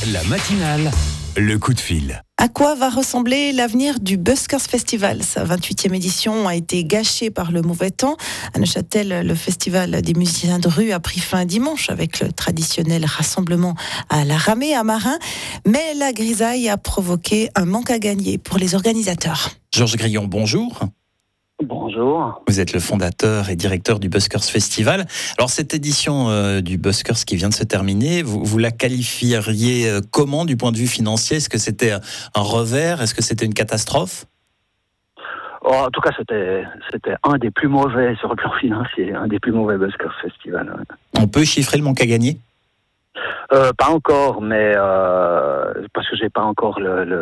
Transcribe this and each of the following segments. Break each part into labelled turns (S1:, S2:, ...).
S1: La matinale, le coup de fil.
S2: À quoi va ressembler l'avenir du Buskers Festival ? Sa 28e édition a été gâchée par le mauvais temps. À Neuchâtel, le festival des musiciens de rue a pris fin dimanche avec le traditionnel rassemblement à la ramée à Marin. Mais la grisaille a provoqué un manque à gagner pour les organisateurs.
S3: Georges Grillon, bonjour.
S4: Bonjour.
S3: Vous êtes le fondateur et directeur du Buskers Festival. Alors cette édition du Buskers qui vient de se terminer, vous la qualifieriez comment du point de vue financier ? Est-ce que c'était un revers ? Est-ce que c'était une catastrophe ?
S4: En tout cas, c'était un des plus mauvais sur le plan financier, un des plus mauvais Buskers Festival. Ouais.
S3: On peut chiffrer le manque à gagner ?
S4: Pas encore, mais parce que j'ai pas encore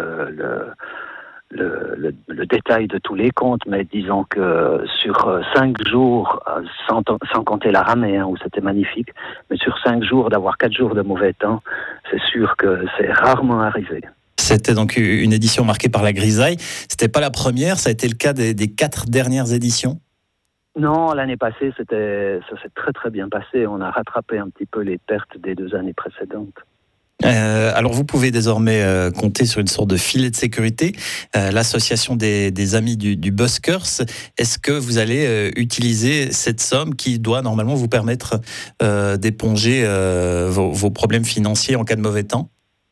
S4: le détail de tous les comptes, mais disons que sur 5 jours, sans compter la ramée, où c'était magnifique, mais sur 5 jours, d'avoir 4 jours de mauvais temps, c'est sûr que c'est rarement arrivé.
S3: C'était donc une édition marquée par la grisaille. C'était pas la première, ça a été le cas des 4 dernières éditions ?
S4: Non, l'année passée, ça s'est très très bien passé. On a rattrapé un petit peu les pertes des 2 années précédentes.
S3: Alors vous pouvez désormais compter sur une sorte de filet de sécurité, l'association des amis du Buskers. Est-ce que vous allez utiliser cette somme qui doit normalement vous permettre d'éponger vos problèmes financiers en cas de mauvais temps ?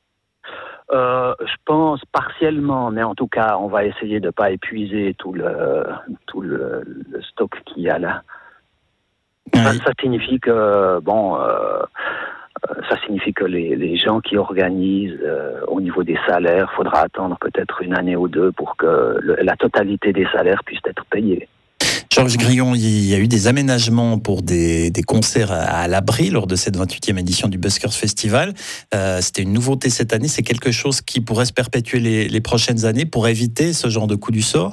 S4: Je pense partiellement, mais en tout cas, on va essayer de ne pas épuiser tout le stock qu'il y a là. Oui. Ça signifie que les gens qui organisent au niveau des salaires, il faudra attendre peut-être 1 année ou 2 pour que la totalité des salaires puisse être payée.
S3: Georges Grillon, il y a eu des aménagements pour des concerts à l'abri lors de cette 28e édition du Buskers Festival. C'était une nouveauté cette année. C'est quelque chose qui pourrait se perpétuer les prochaines années pour éviter ce genre de coup du sort ?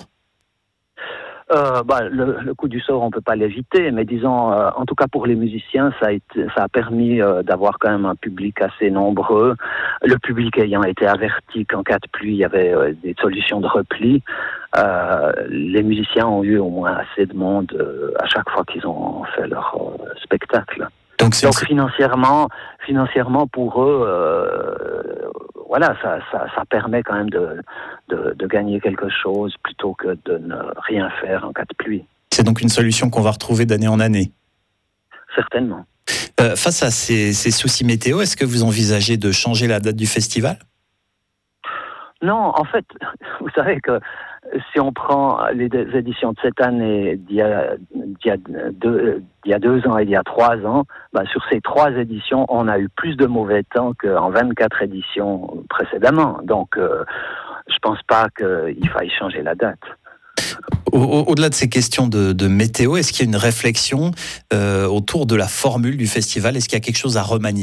S4: Le coup du sort, on peut pas l'éviter, mais disons, en tout cas pour les musiciens, ça a permis d'avoir quand même un public assez nombreux. Le public ayant été averti qu'en cas de pluie, il y avait des solutions de repli. Les musiciens ont eu au moins assez de monde à chaque fois qu'ils ont fait leur spectacle. Donc financièrement pour eux, ça permet quand même de gagner quelque chose plutôt que de ne rien faire en cas de pluie.
S3: C'est donc une solution qu'on va retrouver d'année en année ?
S4: Certainement.
S3: Face à ces soucis météo, est-ce que vous envisagez de changer la date du festival ?
S4: Non, en fait, vous savez que si on prend les éditions de cette année d'il y a 2 ans et d'il y a 3 ans, sur ces 3 éditions, on a eu plus de mauvais temps qu'en 24 éditions précédemment. Donc, je pense pas qu'il faille changer la date.
S3: Au-delà de ces questions de météo, est-ce qu'il y a une réflexion autour de la formule du festival ? Est-ce qu'il y a quelque chose à remanier ?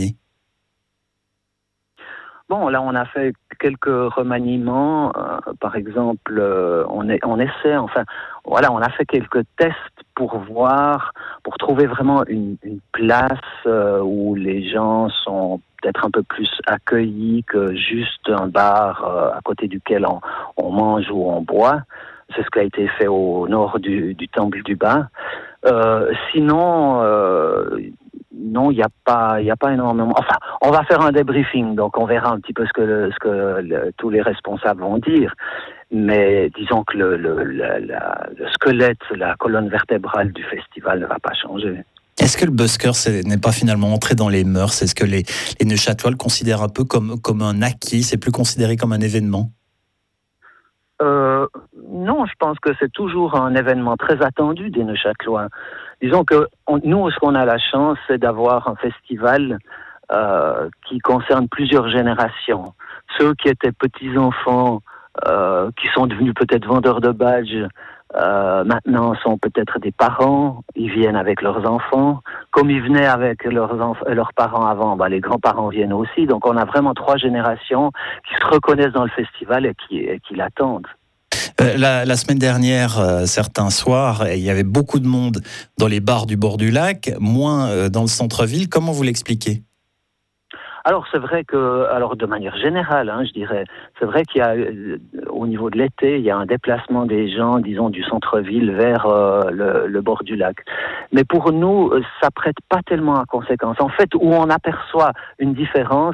S4: Bon, là, on a fait quelques remaniements. Par exemple, on a fait quelques tests pour trouver vraiment une place où les gens sont peut-être un peu plus accueillis que juste un bar à côté duquel on mange ou on boit. C'est ce qui a été fait au nord du Temple du Bas. Sinon, non, il y a pas énormément. Enfin, on va faire un débriefing, donc on verra un petit peu ce que tous les responsables vont dire. Mais disons que le squelette, la colonne vertébrale du festival ne va pas changer.
S3: Est-ce que le Buskers n'est pas finalement entré dans les mœurs ? Est-ce que les Neuchâtelois le considèrent un peu comme un acquis ? C'est plus considéré comme un événement ?
S4: Non, je pense que c'est toujours un événement très attendu des Neuchâtelois. Disons que nous, ce qu'on a la chance, c'est d'avoir un festival qui concerne plusieurs générations. Ceux qui étaient petits-enfants, qui sont devenus peut-être vendeurs de badges, maintenant sont peut-être des parents, ils viennent avec leurs enfants. Comme ils venaient avec leurs parents avant, les grands-parents viennent aussi. Donc on a vraiment 3 générations qui se reconnaissent dans le festival et qui l'attendent.
S3: La semaine dernière, certains soirs, il y avait beaucoup de monde dans les bars du bord du lac, moins dans le centre-ville. Comment vous l'expliquez ?
S4: Alors c'est vrai que, de manière générale, je dirais, c'est vrai qu'il y a, au niveau de l'été, il y a un déplacement des gens, disons, du centre-ville vers le bord du lac. Mais pour nous, ça prête pas tellement à conséquence. En fait, où on aperçoit une différence,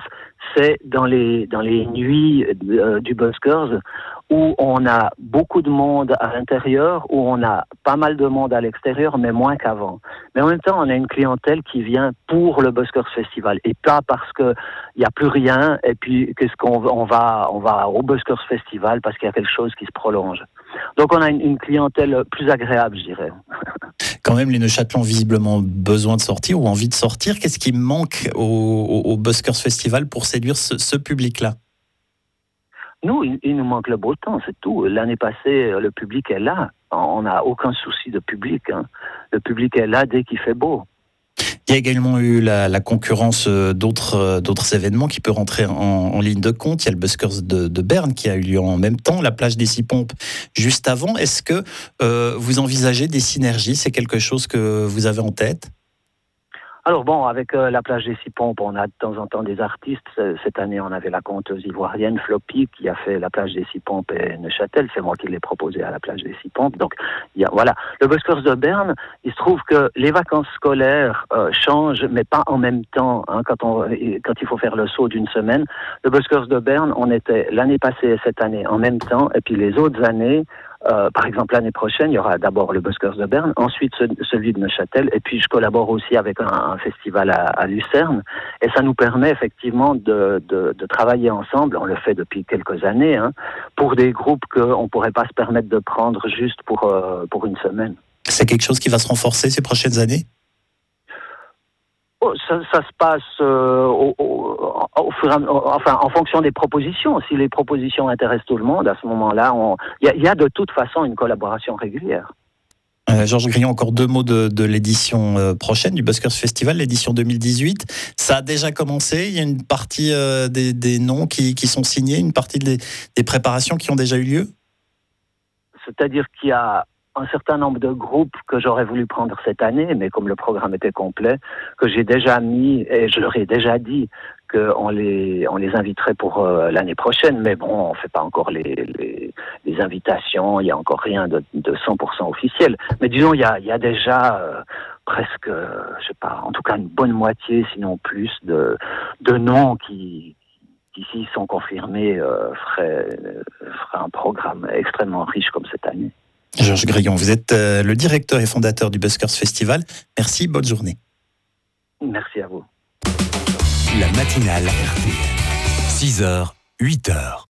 S4: c'est dans les nuits du Buskers, où on a beaucoup de monde à l'intérieur, où on a pas mal de monde à l'extérieur, mais moins qu'avant. Mais en même temps, on a une clientèle qui vient pour le Buskers Festival, et pas parce que il n'y a plus rien, et puis qu'est-ce qu'on va au Buskers Festival parce qu'il y a quelque chose qui se prolonge. Donc on a une clientèle plus agréable, je dirais.
S3: Quand même, les Neuchâtelois ont visiblement besoin de sortir ou envie de sortir. Qu'est-ce qui manque au Buskers Festival pour séduire ce public-là?
S4: Nous, il nous manque le beau temps, c'est tout. L'année passée, le public est là. On n'a aucun souci de public. Hein. Le public est là dès qu'il fait beau.
S3: Il y a également eu la concurrence d'autres événements qui peut rentrer en ligne de compte. Il y a le Buskers de Berne qui a eu lieu en même temps, la plage des Six Pompes juste avant. Est-ce que vous envisagez des synergies? C'est quelque chose que vous avez en tête?
S4: Alors bon, avec la plage des Six Pompes, on a de temps en temps des artistes. Cette année, on avait la conteuse ivoirienne Floppy qui a fait la plage des Six Pompes et Neuchâtel. C'est moi qui l'ai proposé à la plage des Six Pompes. Donc, voilà. Le Buskers de Berne, il se trouve que les vacances scolaires changent, mais pas en même temps. Hein, quand il faut faire le saut d'une semaine, le Buskers de Berne, on était l'année passée et cette année en même temps, et puis les autres années. Par exemple, l'année prochaine, il y aura d'abord le Buskers de Berne, ensuite celui de Neuchâtel, et puis je collabore aussi avec un festival à Lucerne, et ça nous permet effectivement de travailler ensemble, on le fait depuis quelques années, hein, pour des groupes qu'on ne pourrait pas se permettre de prendre juste pour une semaine.
S3: C'est quelque chose qui va se renforcer ces prochaines années?
S4: Ça se passe au fur et à mesure, enfin, en fonction des propositions. Si les propositions intéressent tout le monde, à ce moment-là, il y a de toute façon une collaboration régulière.
S3: Georges Grillon, encore 2 mots de l'édition prochaine du Buskers Festival, l'édition 2018. Ça a déjà commencé. Il y a une partie des noms qui sont signés, une partie des préparations qui ont déjà eu lieu.
S4: C'est-à-dire qu'il y a un certain nombre de groupes que j'aurais voulu prendre cette année, mais comme le programme était complet, que j'ai déjà mis, et je leur ai déjà dit qu'on les inviterait pour l'année prochaine, mais bon, on fait pas encore les invitations, il y a encore rien de 100% officiel. Mais disons, il y a déjà presque, je sais pas, en tout cas une bonne moitié, sinon plus, de noms qui s'ils sont confirmés, feraient un programme extrêmement riche comme cette année.
S3: Georges Grillon, vous êtes le directeur et fondateur du Buskers Festival. Merci, bonne journée.
S4: Merci à vous.
S1: La matinale RTL, 6h, 8h.